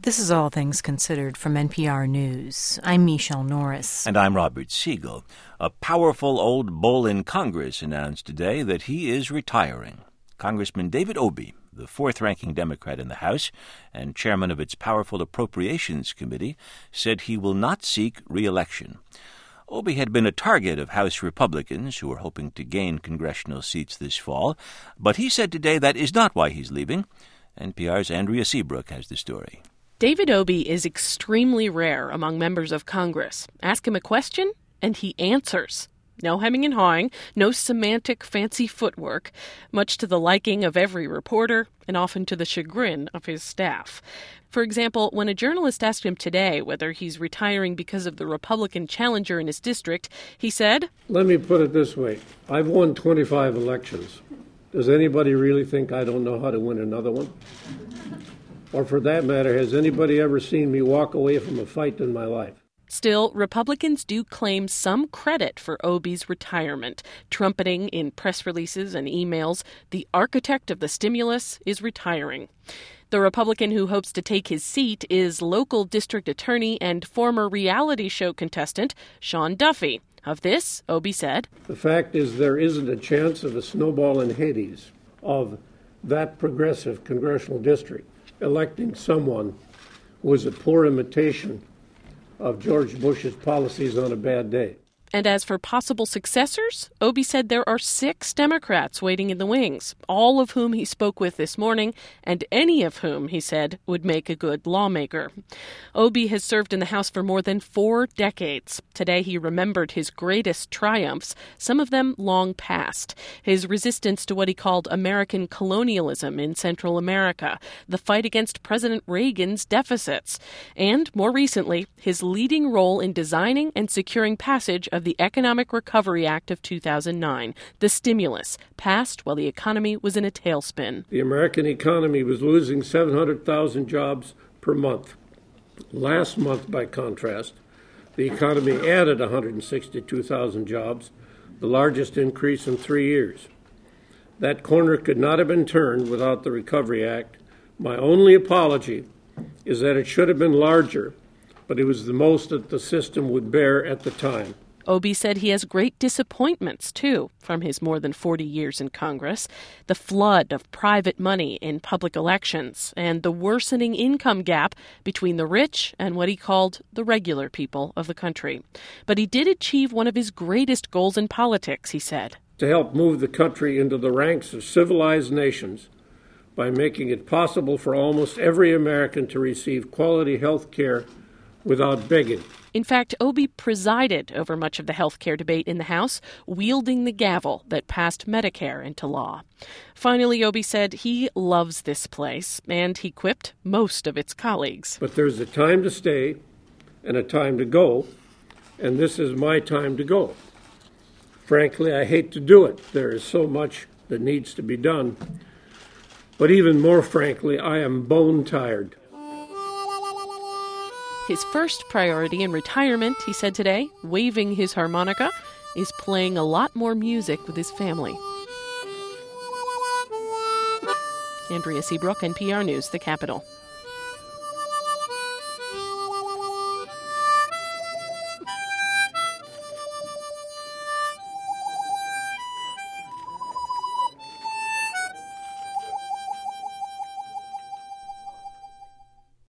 This is All Things Considered from NPR News. I'm Michelle Norris. And I'm Robert Siegel. A powerful old bull in Congress announced today that he is retiring. Congressman David Obey, the fourth-ranking Democrat in the House and chairman of its powerful Appropriations Committee, said he will not seek re-election. Obey had been a target of House Republicans who were hoping to gain congressional seats this fall, but he said today that is not why he's leaving. NPR's Andrea Seabrook has the story. David Obey is extremely rare among members of Congress. Ask him a question, and he answers. No hemming and hawing, no semantic fancy footwork, much to the liking of every reporter and often to the chagrin of his staff. For example, when a journalist asked him today whether he's retiring because of the Republican challenger in his district, he said, "Let me put it this way. I've won 25 elections. Does anybody really think I don't know how to win another one? Or for that matter, has anybody ever seen me walk away from a fight in my life?" Still, Republicans do claim some credit for Obey's retirement, trumpeting in press releases and emails, the architect of the stimulus is retiring. The Republican who hopes to take his seat is local district attorney and former reality show contestant Sean Duffy. Of this, Obey said, "The fact is there isn't a chance of a snowball in Hades of that progressive congressional district electing someone who was a poor imitation of George Bush's policies on a bad day." And as for possible successors, Obey said there are 6 Democrats waiting in the wings, all of whom he spoke with this morning, and any of whom, he said, would make a good lawmaker. Obey has served in the House for more than 4 decades. Today he remembered his greatest triumphs, some of them long past. His resistance to what he called American colonialism in Central America, the fight against President Reagan's deficits, and, more recently, his leading role in designing and securing passage of the Economic Recovery Act of 2009, the stimulus, passed while the economy was in a tailspin. The American economy was losing 700,000 jobs per month. Last month, by contrast, the economy added 162,000 jobs, the largest increase in 3 years. That corner could not have been turned without the Recovery Act. My only apology is that it should have been larger, but it was the most that the system would bear at the time. Obey said he has great disappointments, too, from his more than 40 years in Congress. The flood of private money in public elections and the worsening income gap between the rich and what he called the regular people of the country. But he did achieve one of his greatest goals in politics, he said. To help move the country into the ranks of civilized nations by making it possible for almost every American to receive quality health care without begging. In fact, Obey presided over much of the health care debate in the House, wielding the gavel that passed Medicare into law. Finally, Obey said he loves this place, and he quipped most of its colleagues. But there's a time to stay and a time to go, and this is my time to go. Frankly, I hate to do it. There is so much that needs to be done. But even more frankly, I am bone tired. His first priority in retirement, he said today, waving his harmonica, is playing a lot more music with his family. Andrea Seabrook, NPR News, the Capitol.